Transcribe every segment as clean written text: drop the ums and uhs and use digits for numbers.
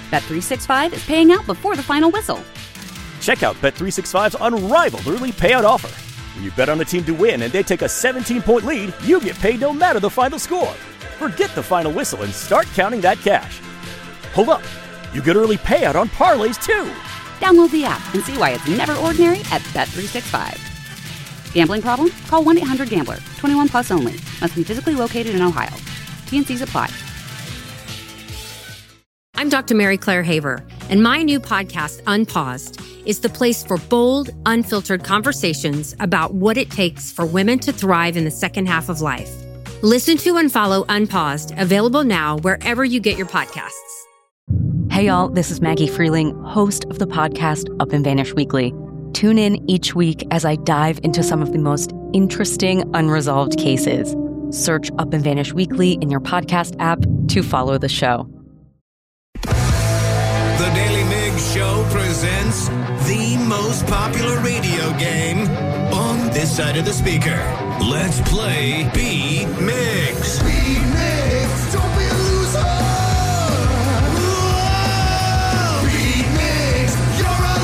Bet365 is paying out before the final whistle. Check out Bet365's unrivaled early payout offer. When you bet on a team to win and they take a 17-point lead, you get paid no matter the final score. Forget the final whistle and start counting that cash. Hold up. You get early payout on parlays, too. Download the app and see why it's never ordinary at Bet365. Gambling problem? Call 1-800-GAMBLER. 21 plus only. Must be physically located in Ohio. T&Cs apply. I'm Dr. Mary Claire Haver, and my new podcast, Unpaused, is the place for bold, unfiltered conversations about what it takes for women to thrive in the second half of life. Listen to and follow Unpaused, available now wherever you get your podcasts. Hey y'all, this is Maggie Freeling, host of the podcast Up and Vanish Weekly. Tune in each week as I dive into some of the most interesting unresolved cases. Search Up and Vanish Weekly in your podcast app to follow the show. The Daily Mig Show presents the most popular radio game on this side of the speaker. Let's play Beat Migs. Beat Migs, don't be a loser. Whoa! Beat Migs, you're a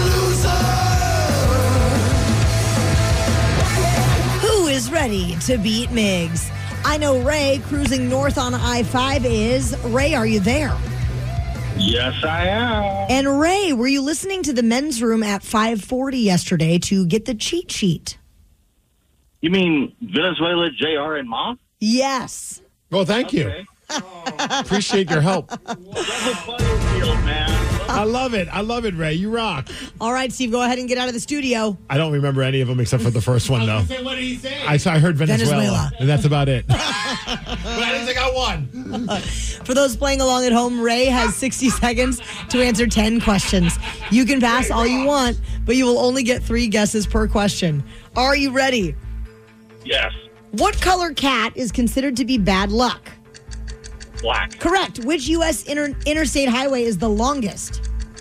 loser. Who is ready to beat Migs? I know Ray cruising north on I-5 is. Ray, are you there? Yes, I am. And Ray, were you listening to the men's room at 5:40 yesterday to get the cheat sheet? You mean Venezuela, JR, and Ma? Yes. Well, thank you. Appreciate your help. That's a Butterfield, man. I love it. I love it, Ray. You rock. All right, Steve, go ahead and get out of the studio. I don't remember any of them except for the first one, though. What did he say? I heard Venezuela, and that's about it. But I didn't think I won. For those playing along at home, Ray has 60 seconds to answer 10 questions. You can pass all you want, but you will only get 3 guesses per question. Are you ready? Yes. What color cat is considered to be bad luck? Black. Correct. Which U.S. interstate highway is the longest?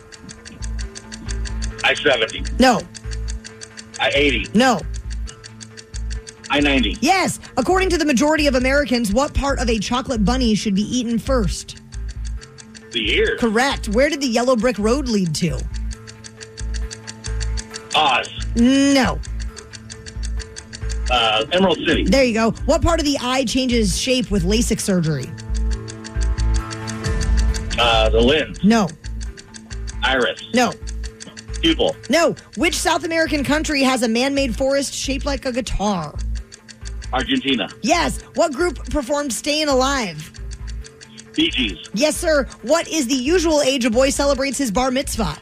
I-70. No. I-80. No. I-90. Yes. According to the majority of Americans, what part of a chocolate bunny should be eaten first? The ear. Correct. Where did the yellow brick road lead to? Oz. No. Emerald City. There you go. What part of the eye changes shape with LASIK surgery? The lens. No. Iris. No. Pupil. No. Which South American country has a man-made forest shaped like a guitar? Argentina. Yes. What group performed Stayin' Alive? Bee Gees. Yes, sir. What is the usual age a boy celebrates his bar mitzvah?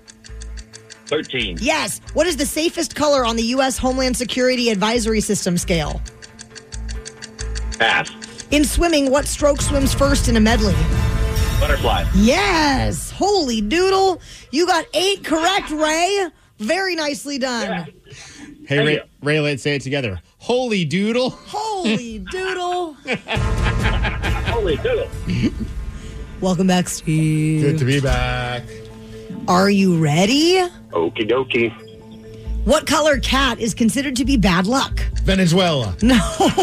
13. Yes. What is the safest color on the U.S. Homeland Security Advisory System scale? Pass. In swimming, what stroke swims first in a medley? Butterfly. Yes. Holy doodle. You got 8 correct, Ray. Very nicely done. Yeah. Hey, Ray, let's say it together. Holy doodle. Holy doodle. Holy doodle. Welcome back, Steve. Good to be back. Are you ready? Okie dokie. What color cat is considered to be bad luck? Venezuela. No.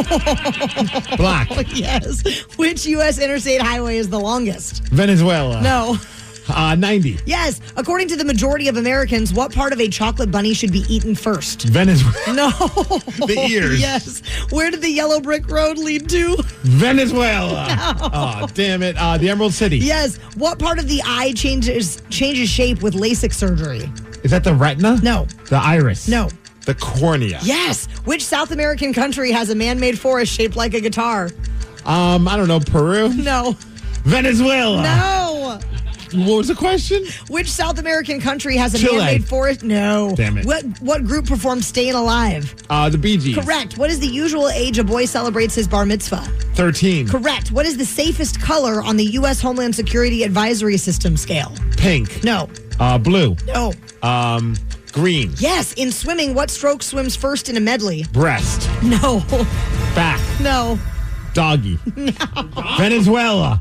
Black. Yes. Which U.S. interstate highway is the longest? Venezuela. No. 90. Yes. According to the majority of Americans, what part of a chocolate bunny should be eaten first? Venezuela. No. The ears. Yes. Where did the yellow brick road lead to? Venezuela. No. Oh, damn it. The Emerald City. Yes. What part of the eye changes shape with LASIK surgery? Is that the retina? No. The iris? No. The cornea? Yes. Which South American country has a man-made forest shaped like a guitar? I don't know. Peru? No. Venezuela. No. What was the question? Which South American country has a Chile. man-made forest? No. Damn it. What group performed Stayin' Alive? The Bee Gees. Correct. What is the usual age a boy celebrates his bar mitzvah? 13. Correct. What is the safest color on the U.S. Homeland Security Advisory System scale? Pink. No. Blue. No. Green. Yes. In swimming, what stroke swims first in a medley? Breast. No. Back. No. Doggy. No. Venezuela.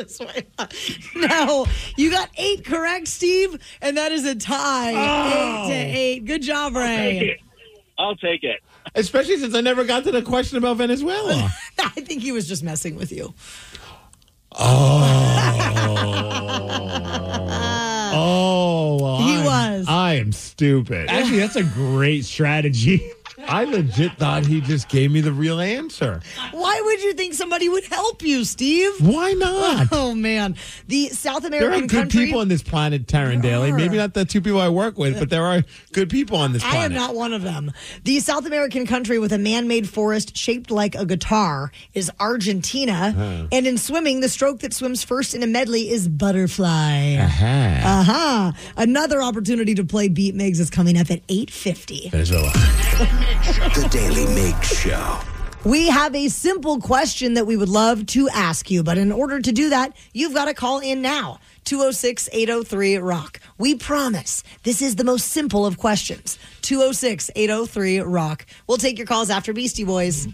No. You got 8 correct, Steve, and that is a tie. 8-8. Good job, Ray. I'll take it. Especially since I never got to the question about Venezuela. I think he was just messing with you. Oh. He was. I am stupid. Actually, that's a great strategy. I legit thought he just gave me the real answer. Why would you think somebody would help you, Steve? Why not? Oh, man. The South There American are good country... people on this planet, Taryn Daly. Maybe not the two people I work with, but there are good people on this planet. I am not one of them. The South American country with a man-made forest shaped like a guitar is Argentina. And in swimming, the stroke that swims first in a medley is butterfly. Another opportunity to play Beat Migs is coming up at 8:50. Venezuela. The Daily Migs Show. We have a simple question that we would love to ask you, but in order to do that, you've got to call in now. 206-803-ROCK. We promise this is the most simple of questions. 206-803-ROCK. We'll take your calls after Beastie Boys.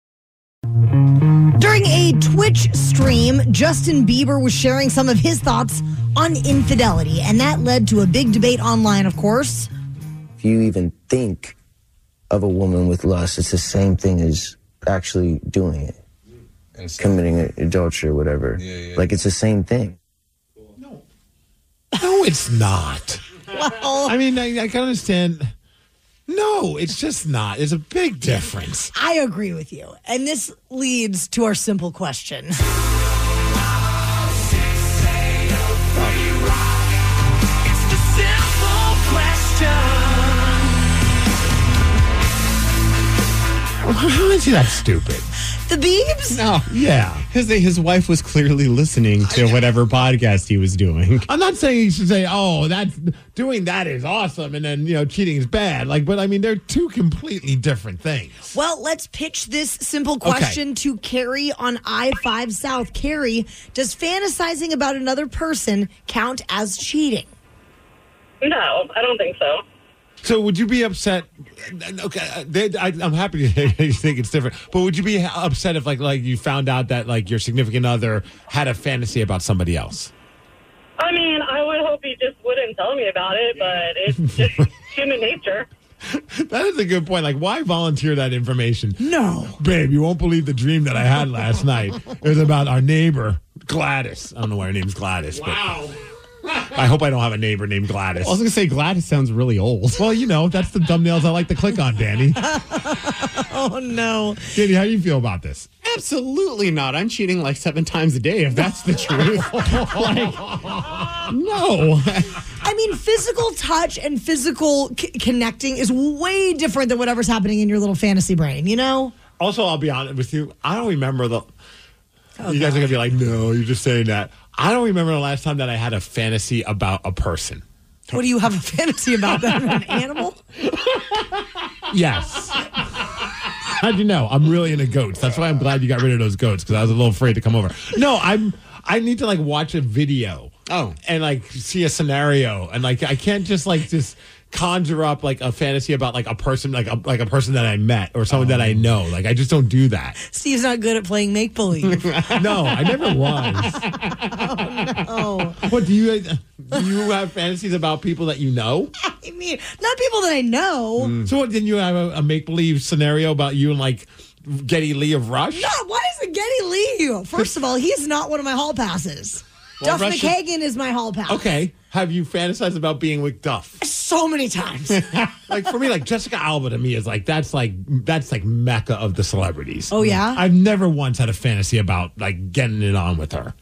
During a Twitch stream, Justin Bieber was sharing some of his thoughts on infidelity, and that led to a big debate online, of course. If you even think of a woman with lust, it's the same thing as actually doing it, committing adultery or whatever. Like, it's the same thing. No, it's not. Well, I mean, I can understand. No, it's just not. There's a big difference. I agree with you. And this leads to our simple question. How is he that stupid? The Biebs? No. Yeah. His wife was clearly listening to whatever podcast he was doing. I'm not saying he should say, oh, doing that is awesome, and then, cheating is bad. But I mean, they're two completely different things. Well, let's pitch this simple question to Carrie on I-5 South. Carrie, does fantasizing about another person count as cheating? No, I don't think so. So would you be upset? Okay, I'm happy to hear you think it's different. But would you be upset if, like you found out that, your significant other had a fantasy about somebody else? I mean, I would hope he just wouldn't tell me about it, but it's just human nature. That is a good point. Like, why volunteer that information? No. Babe, you won't believe the dream that I had last night. It was about our neighbor, Gladys. I don't know why her name's Gladys. Wow. I hope I don't have a neighbor named Gladys. I was going to say Gladys sounds really old. Well, that's the thumbnails I like to click on, Danny. Oh, no. Danny, how do you feel about this? Absolutely not. I'm cheating 7 times a day, if that's the truth. No. I mean, physical touch and physical connecting is way different than whatever's happening in your little fantasy brain, Also, I'll be honest with you. I don't remember you guys are going to be like, no, you're just saying that. I don't remember the last time that I had a fantasy about a person. What do you have a fantasy about? That an animal? Yes. How'd you know? I'm really into goats. That's why I'm glad you got rid of those goats, because I was a little afraid to come over. No, I need to watch a video. Oh. And see a scenario. And I can't just conjure up a fantasy about a person like a person that I met or someone that I know. I just don't do that. Steve's not good at playing make believe. No, I never was. Oh no. What do you have fantasies about people that you know? I mean, not people that I know. So what, didn't you have a make believe scenario about you and Geddy Lee of Rush? No, why is it Geddy Lee? First of all, he's not one of my hall passes. Well, Duff McKagan is my hall pass. Okay. Have you fantasized about being with Duff? So many times. For me, Jessica Alba to me is that's Mecca of the celebrities. Oh, yeah? I've never once had a fantasy about getting it on with her.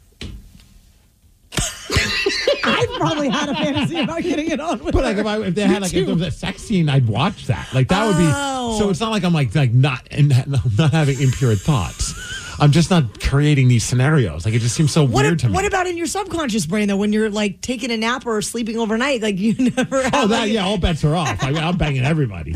I've probably had a fantasy about getting it on with her. But if there was a sex scene, I'd watch that. That would be. So it's not like I'm not having impure thoughts. I'm just not creating these scenarios. It just seems so weird to me. What about in your subconscious brain, though, when you're taking a nap or sleeping overnight? You never have. Oh, that, all bets are off. I'm banging everybody.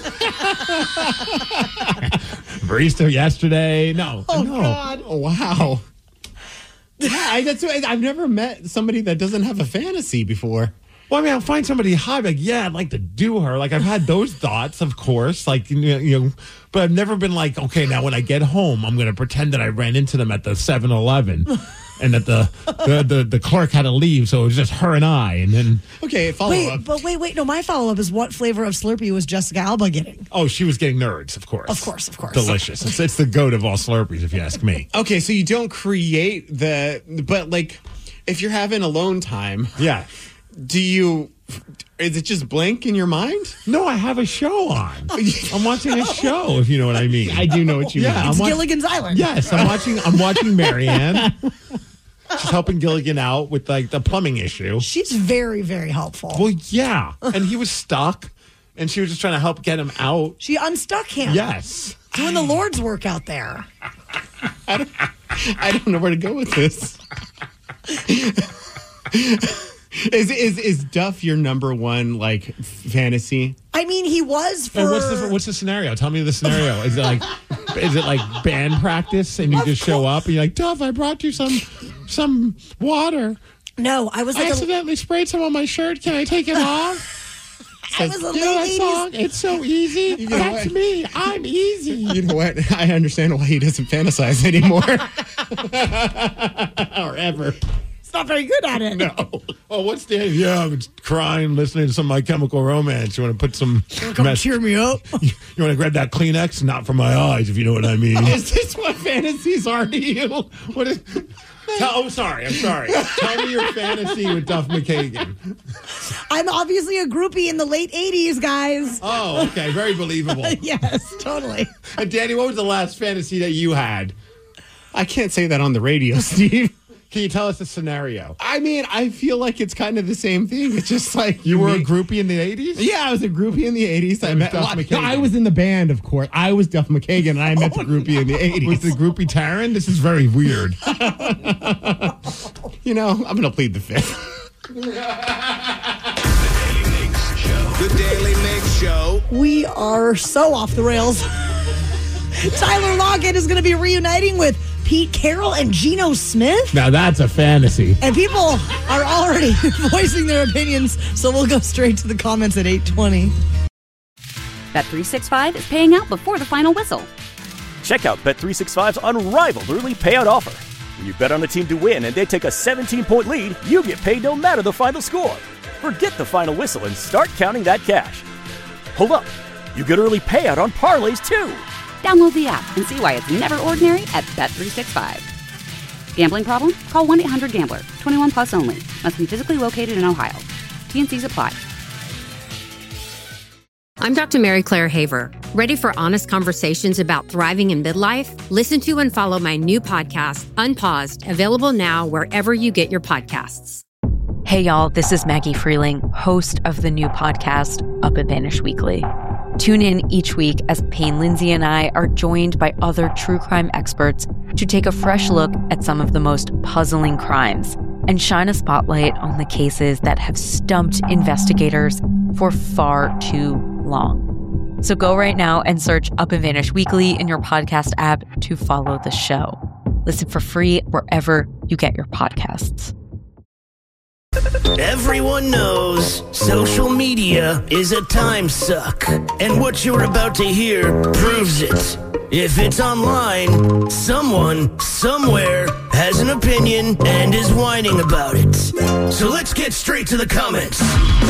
Barista yesterday. No. Oh, no. God. Oh, wow. Yeah, I've never met somebody that doesn't have a fantasy before. Well, I'll find somebody hot. I'd like to do her. I've had those thoughts, of course. But I've never been okay, now when I get home, I'm going to pretend that I ran into them at the 7-Eleven and that the clerk had to leave, so it was just her and I. And then follow up. Wait. No, my follow up is what flavor of Slurpee was Jessica Alba getting? Oh, she was getting Nerds, of course. Of course. Delicious. It's the goat of all Slurpees, if you ask me. Okay, so you don't create but if you're having alone time, yeah. Is it just blank in your mind? No, I have a show on. I'm watching a show, if you know what I mean. I do know what you mean. It's Gilligan's Island. Yes, I'm watching Marianne. She's helping Gilligan out with like the plumbing issue. She's very, very helpful. Well, yeah. And he was stuck, and she was just trying to help get him out. She unstuck him. Yes. Doing the Lord's work out there. I don't know where to go with this. Is Duff your number one like fantasy? I mean, he was for. And what's the scenario? Tell me the scenario. Is it like band practice and you just show up and you're like, Duff, I brought you some water. No, I was like accidentally sprayed some on my shirt. Can I take it off? I was a you know that late song? It's so easy. That's what? me. I'm easy. You know what? I understand why he doesn't fantasize anymore. Or ever. It's not very good at it. No. Oh, what's the... Yeah, I'm crying, listening to some My Chemical Romance. You want to put some... Come cheer me up? You want to grab that Kleenex? Not for my eyes, if you know what I mean. Is this what fantasies are to you? What is... I'm sorry. Tell me your fantasy with Duff McKagan. I'm obviously a groupie in the late 80s, guys. Oh, okay. Very believable. Yes, totally. And Danny, what was the last fantasy that you had? I can't say that on the radio, Steve. Can you tell us the scenario? I mean, I feel like it's kind of the same thing. It's just like... You were a groupie in the 80s? Yeah, I was a groupie in the 80s. I met Duff McKagan. I was in the band, of course. I was Duff McKagan, and I met the groupie in the 80s. Was the groupie Taryn? This is very weird. You know, I'm going to plead the fifth. The Daily Mix Show. We are so off the rails. Tyler Lockett is going to be reuniting with Pete Carroll and Geno Smith. Now that's a fantasy. And people are already voicing their opinions, so we'll go straight to the comments at 8:20. Bet365 is paying out before the final whistle. Check out Bet365's unrivaled early payout offer. When you bet on a team to win and they take a 17-point lead, you get paid no matter the final score. Forget the final whistle and start counting that cash. Hold up. You get early payout on parlays, too. Download the app and see why it's never ordinary at Bet365. Gambling problem? Call 1-800-GAMBLER. 21 plus only. Must be physically located in Ohio. T&Cs apply. I'm Dr. Mary Claire Haver. Ready for honest conversations about thriving in midlife? Listen to and follow my new podcast, Unpaused, available now wherever you get your podcasts. Hey, y'all, this is Maggie Freeling, host of the new podcast, Up and Vanish Weekly. Tune in each week as Payne Lindsay and I are joined by other true crime experts to take a fresh look at some of the most puzzling crimes and shine a spotlight on the cases that have stumped investigators for far too long. So go right now and search Up and Vanish Weekly in your podcast app to follow the show. Listen for free wherever you get your podcasts. Everyone knows social media is a time suck, and what you're about to hear proves it. If it's online, someone, somewhere, has an opinion and is whining about it. So let's get straight to the comments.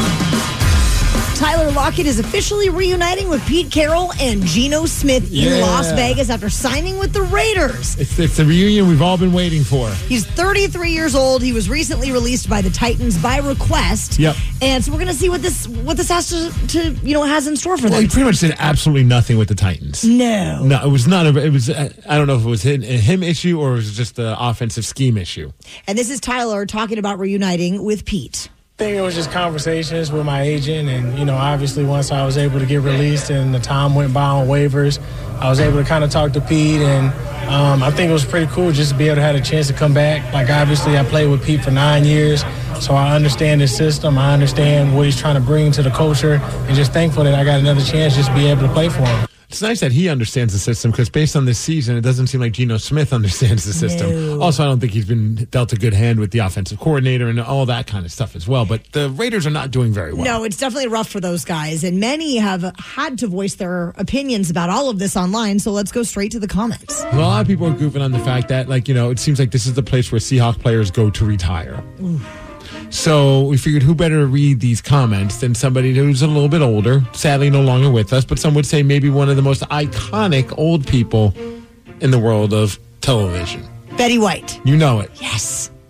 Tyler Lockett is officially reuniting with Pete Carroll and Geno Smith in Las Vegas after signing with the Raiders. It's the reunion we've all been waiting for. He's 33 years old. He was recently released by the Titans by request. Yep. And so we're going to see what this has to has in store for them. Well, he pretty much did absolutely nothing with the Titans. No, it was not. It was. I don't know if it was a him issue or it was just the offensive scheme issue. And this is Tyler talking about reuniting with Pete. I think it was just conversations with my agent, and obviously once I was able to get released and the time went by on waivers, I was able to kind of talk to Pete, and I think it was pretty cool just to be able to have a chance to come back. Like, obviously I played with Pete for 9 years, so I understand his system, I understand what he's trying to bring to the culture, and just thankful that I got another chance just to be able to play for him. It's nice that he understands the system because based on this season, it doesn't seem like Geno Smith understands the system. No. Also, I don't think he's been dealt a good hand with the offensive coordinator and all that kind of stuff as well. But the Raiders are not doing very well. No, it's definitely rough for those guys. And many have had to voice their opinions about all of this online. So let's go straight to the comments. Well, a lot of people are goofing on the fact that, it seems like this is the place where Seahawks players go to retire. Ooh. So we figured who better to read these comments than somebody who's a little bit older, sadly no longer with us, but some would say maybe one of the most iconic old people in the world of television. Betty White. You know it. Yes.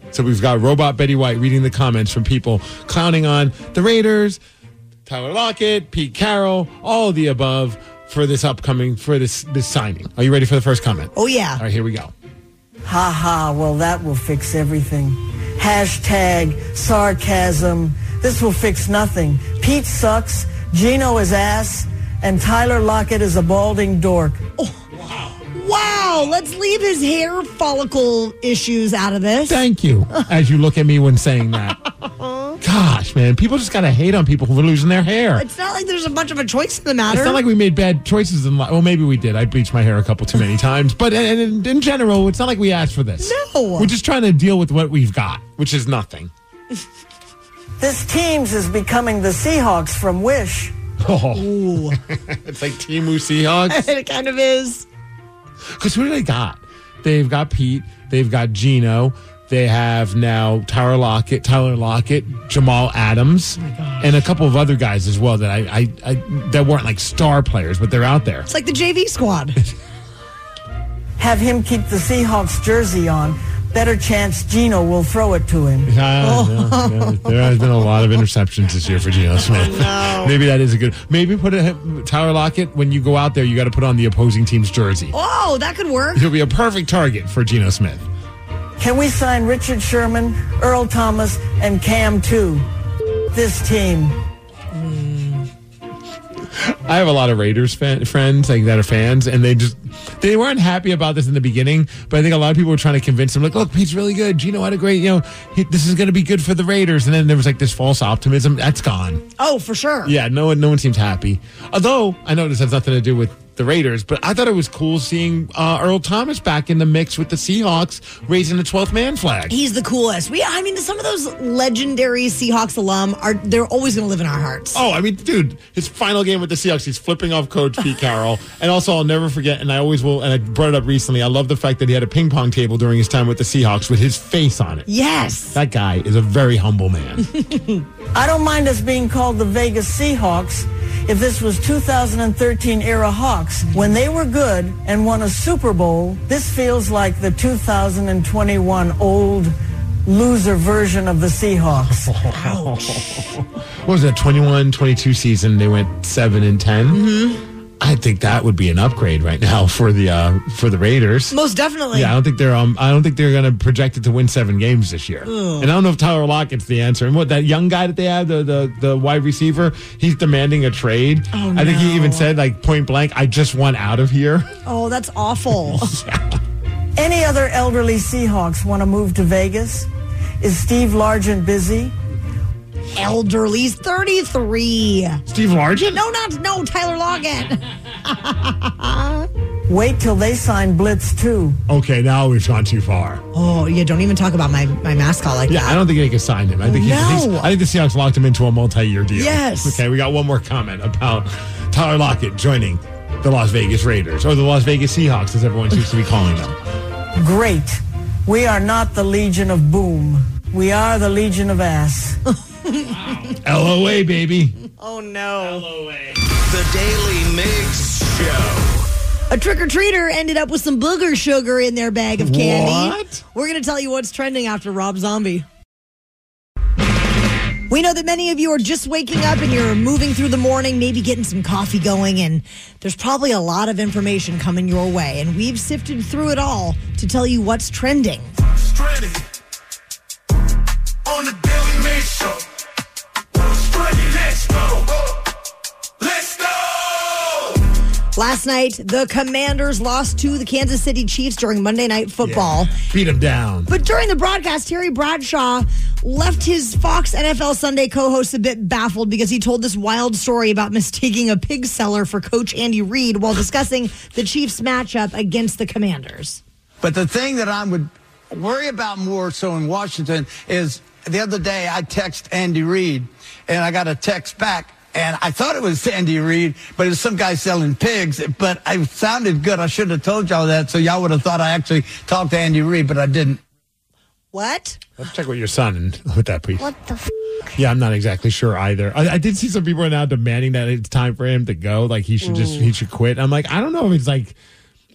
So we've got Robot Betty White reading the comments from people clowning on the Raiders, Tyler Lockett, Pete Carroll, all of the above for this signing. Are you ready for the first comment? Oh, yeah. All right, here we go. Ha ha, well, that will fix everything. Hashtag sarcasm. This will fix nothing. Pete sucks, Gino is ass, and Tyler Lockett is a balding dork. Oh, wow, let's leave his hair follicle issues out of this. Thank you, as you look at me when saying that. Gosh, man, people just got to hate on people who are losing their hair. It's not like there's a bunch of a choice in the matter. It's not like we made bad choices in life. Well, maybe we did. I bleached my hair a couple too many times. But in general, it's not like we asked for this. No. We're just trying to deal with what we've got, which is nothing. This team's is becoming the Seahawks from Wish. Oh. It's like Timu Seahawks. It kind of is. Because who do they got? They've got Pete. They've got Gino. They have now Tyler Lockett, Jamal Adams, and a couple of other guys as well that I that weren't like star players, but they're out there. It's like the JV squad. Have him keep the Seahawks jersey on. Better chance Gino will throw it to him. Yeah, there has been a lot of interceptions this year for Geno Smith. Oh, no. Maybe that is a good. Maybe put Tyler Lockett when you go out there. You got to put on the opposing team's jersey. Oh, that could work. He'll be a perfect target for Geno Smith. Can we sign Richard Sherman, Earl Thomas, and Cam too? This team. I have a lot of Raiders friends that are fans, and they weren't happy about this in the beginning, but I think a lot of people were trying to convince them, like, look, Pete's really good. Gino had a great, this is going to be good for the Raiders. And then there was like this false optimism. That's gone. Oh, for sure. Yeah, no one seems happy. Although, I know this has nothing to do with the Raiders, but I thought it was cool seeing Earl Thomas back in the mix with the Seahawks raising the 12th man flag. He's the coolest. Some of those legendary Seahawks alum they're always going to live in our hearts. Oh, I mean, dude, his final game with the Seahawks, he's flipping off Coach Pete Carroll. And also, I'll never forget, and I always will, and I brought it up recently, I love the fact that he had a ping pong table during his time with the Seahawks with his face on it. Yes. That guy is a very humble man. I don't mind us being called the Vegas Seahawks if this was 2013 era Hawks. When they were good and won a Super Bowl, this feels like the 2021 old loser version of the Seahawks. What was that, 21-22 season? They went 7-10. Mm-hmm. I think that would be an upgrade right now for the Raiders. Most definitely. Yeah, I don't think they're going to project it to win 7 games this year. Ugh. And I don't know if Tyler Lockett's the answer. And what that young guy that they have, the wide receiver, he's demanding a trade. Oh, I think he even said, like, point blank, I just want out of here. Oh, that's awful. Yeah. Any other elderly Seahawks want to move to Vegas? Is Steve Largent busy? Elderly. He's 33. Steve Largent? No, Tyler Lockett. Wait till they sign Blitz too. Okay, now we've gone too far. Oh, yeah, don't even talk about my mascot like that. Yeah, I don't think they can sign him. I think I think the Seahawks locked him into a multi-year deal. Yes. Okay, we got one more comment about Tyler Lockett joining the Las Vegas Raiders, or the Las Vegas Seahawks, as everyone seems to be calling them. Great. We are not the Legion of Boom. We are the Legion of Ass. LOA, baby. Oh, no. LOA. The Daily Mix Show. A trick-or-treater ended up with some booger sugar in their bag of candy. What? We're going to tell you what's trending after Rob Zombie. We know that many of you are just waking up and you're moving through the morning, maybe getting some coffee going, and there's probably a lot of information coming your way. And we've sifted through it all to tell you what's trending. Trending on the Daily Mix Show. Trending, let's go. Let's go. Last night, the Commanders lost to the Kansas City Chiefs during Monday Night Football. Yeah, beat them down. But during the broadcast, Terry Bradshaw left his Fox NFL Sunday co-host a bit baffled because he told this wild story about mistaking a pig seller for Coach Andy Reid while discussing the Chiefs' matchup against the Commanders. But the thing that I would worry about more so in Washington is the other day I text Andy Reid and I got a text back. And I thought it was Andy Reid, but it was some guy selling pigs. But it sounded good. I should have told y'all that, so y'all would have thought I actually talked to Andy Reid, but I didn't. What? Let's check with your son with that, please. What the f***? Yeah, I'm not exactly sure either. I did see some people are now demanding that it's time for him to go. Like he should quit. I'm like, I don't know if it's like,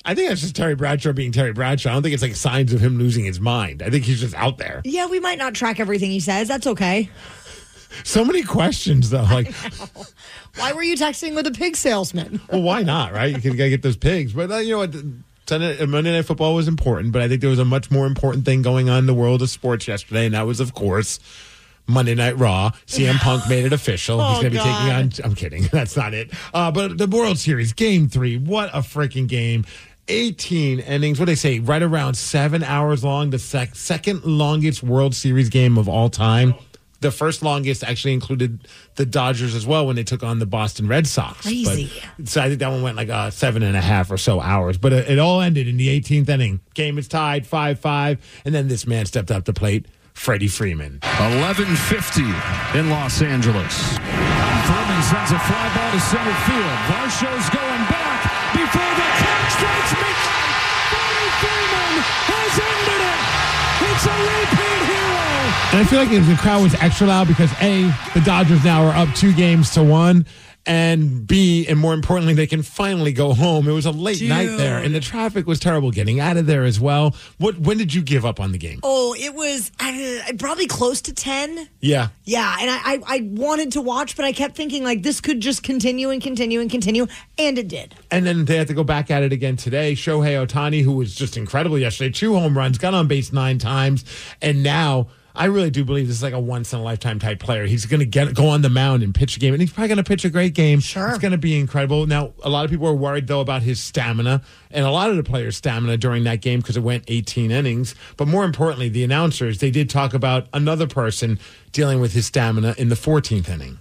I think that's just Terry Bradshaw being Terry Bradshaw. I don't think it's like signs of him losing his mind. I think he's just out there. Yeah, we might not track everything he says. That's okay. So many questions, though. Like, why were you texting with a pig salesman? Well, why not, right? You gotta get those pigs. But you know what? Monday Night Football was important, but I think there was a much more important thing going on in the world of sports yesterday, and that was, of course, Monday Night Raw. CM Punk made it official. He's going to be taking on... I'm kidding. That's not it. But the World Series, Game 3, what a freaking game. 18 innings. What do they say? Right around 7 hours long. The second longest World Series game of all time. The first longest actually included the Dodgers as well when they took on the Boston Red Sox. Crazy. So I think that one went like 7.5 or so hours. But it all ended in the 18th inning. Game is tied 5-5. And then this man stepped up the plate, Freddie Freeman. 11:50 in Los Angeles. Freeman sends a fly ball to center field. Varsho's going back before the clock strikes midnight. Freddie Freeman has ended it. It's a repeat hero. And I feel like the crowd was extra loud because A, the Dodgers now are up 2-1, and B, and more importantly, they can finally go home. It was a late night there, and the traffic was terrible getting out of there as well. When did you give up on the game? Oh, it was probably close to 10. Yeah. Yeah, and I wanted to watch, but I kept thinking, like, this could just continue and continue and continue, and it did. And then they had to go back at it again today. Shohei Ohtani, who was just incredible yesterday, 2 home runs, got on base 9 times, and now... I really do believe this is like a once-in-a-lifetime type player. He's going to go on the mound and pitch a game, and he's probably going to pitch a great game. Sure. It's going to be incredible. Now, a lot of people are worried, though, about his stamina, and a lot of the players' stamina during that game because it went 18 innings. But more importantly, the announcers, they did talk about another person dealing with his stamina in the 14th inning.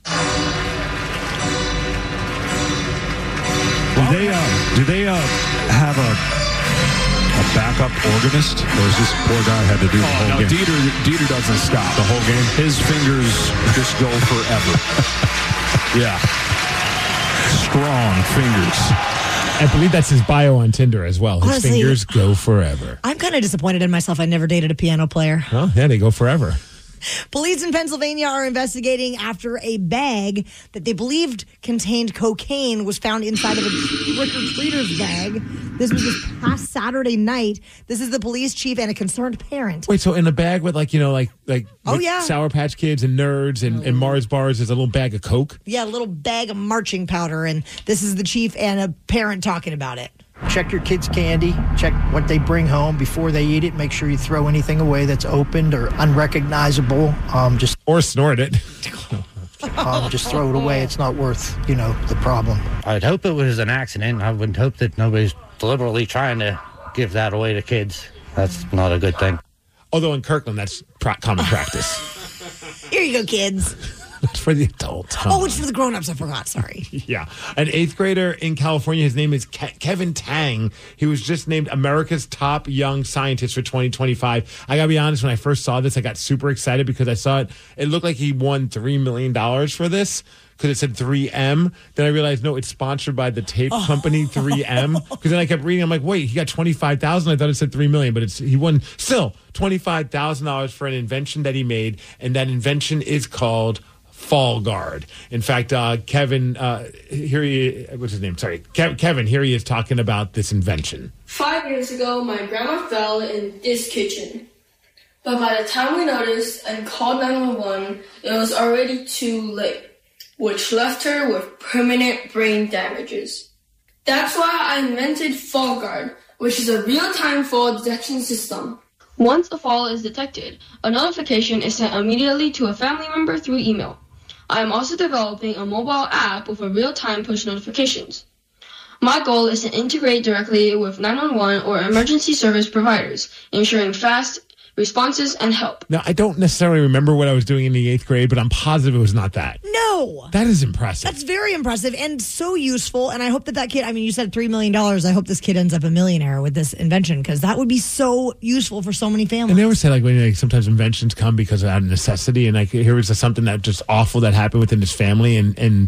Do they have a backup organist, or is this poor guy had to do the whole game? Dieter doesn't stop the whole game. His fingers just go forever. Yeah, strong fingers. I believe that's his bio on Tinder as well. His Honestly, fingers go forever. I'm kind of disappointed in myself. I never dated a piano player. Oh, yeah, they go forever. Police in Pennsylvania are investigating after a bag that they believed contained cocaine was found inside of a trick-or-treater's bag. This was this past Saturday night. This is the police chief and a concerned parent. Wait, so in a bag with like oh, yeah. Sour Patch Kids and Nerds and Mars bars is a little bag of Coke? Yeah, a little bag of marching powder. And this is the chief and a parent talking about it. Check your kids' candy. Check what they bring home before they eat it. Make sure you throw anything away that's opened or unrecognizable. Or snort it. Just throw it away. It's not worth, the problem. I'd hope it was an accident. I would hope that nobody's deliberately trying to give that away to kids. That's not a good thing. Although in Kirkland, that's common practice. Here you go, kids. That's for the adults. Oh, it's for the grown-ups. I forgot. Sorry. Yeah. An 8th grader in California, his name is Kevin Tang. He was just named America's top young scientist for 2025. I got to be honest, when I first saw this, I got super excited because I saw it. It looked like he won $3 million for this because it said 3M. Then I realized, no, it's sponsored by the tape company 3M. Because then I kept reading. I'm like, wait, he got $25,000. I thought it said $3 million, but he won still $25,000 for an invention that he made. And that invention is called Fall Guard. In fact, Kevin, what's his name? Sorry, Kevin, here he is talking about this invention. 5 years ago, my grandma fell in this kitchen. But by the time we noticed and called 911, it was already too late, which left her with permanent brain damages. That's why I invented Fall Guard, which is a real-time fall detection system. Once a fall is detected, a notification is sent immediately to a family member through email. I am also developing a mobile app with a real-time push notifications. My goal is to integrate directly with 911 or emergency service providers, ensuring fast responses and help. Now, I don't necessarily remember what I was doing in the 8th grade, but I'm positive it was not that. No. That is impressive. That's very impressive and so useful. And I hope that kid, you said $3 million. I hope this kid ends up a millionaire with this invention because that would be so useful for so many families. And they always say, when sometimes inventions come because of out of necessity. And here was something that just awful that happened within his family. And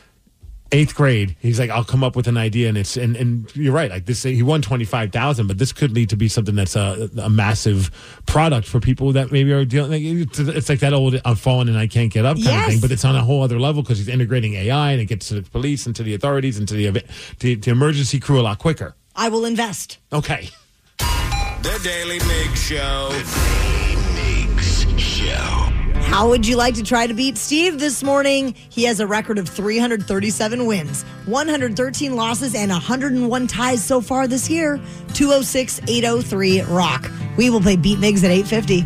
8th grade, he's like, I'll come up with an idea, and you're right. Like this, he won $25,000, but this could lead to be something that's a massive product for people that maybe are dealing. It's like that old "I'm falling and I can't get up" kind of thing, but it's on a whole other level because he's integrating AI and it gets to the police and to the authorities and to the emergency crew a lot quicker. I will invest. Okay. The Daily Mig Show. The Daily Migs Show. How would you like to try to beat Steve this morning? He has a record of 337 wins, 113 losses, and 101 ties so far this year. 206-803-ROCK. We will play Beat Migs at 8:50.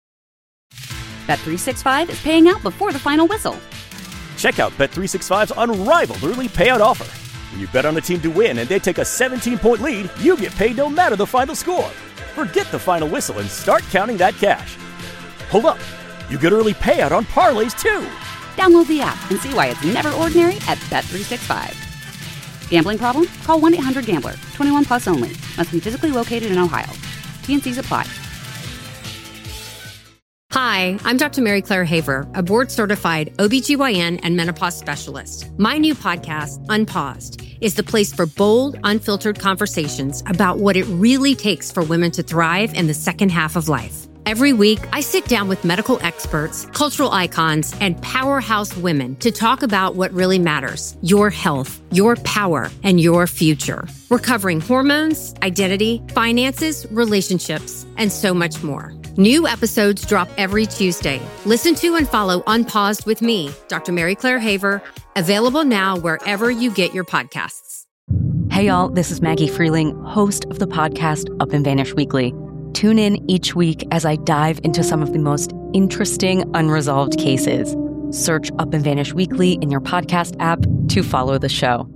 Bet365 is paying out before the final whistle. Check out Bet365's unrivaled early payout offer. When you bet on a team to win and they take a 17-point lead, you get paid no matter the final score. Forget the final whistle and start counting that cash. Hold up. You get early payout on parlays, too. Download the app and see why it's never ordinary at Bet365. Gambling problem? Call 1-800-GAMBLER. 21 plus only. Must be physically located in Ohio. T&Cs apply. Hi, I'm Dr. Mary Claire Haver, a board-certified OBGYN and menopause specialist. My new podcast, Unpaused, is the place for bold, unfiltered conversations about what it really takes for women to thrive in the second half of life. Every week, I sit down with medical experts, cultural icons, and powerhouse women to talk about what really matters: your health, your power, and your future. We're covering hormones, identity, finances, relationships, and so much more. New episodes drop every Tuesday. Listen to and follow Unpaused with me, Dr. Mary Claire Haver, available now wherever you get your podcasts. Hey, y'all, this is Maggie Freeling, host of the podcast Up and Vanish Weekly. Tune in each week as I dive into some of the most interesting unresolved cases. Search Up and Vanish Weekly in your podcast app to follow the show.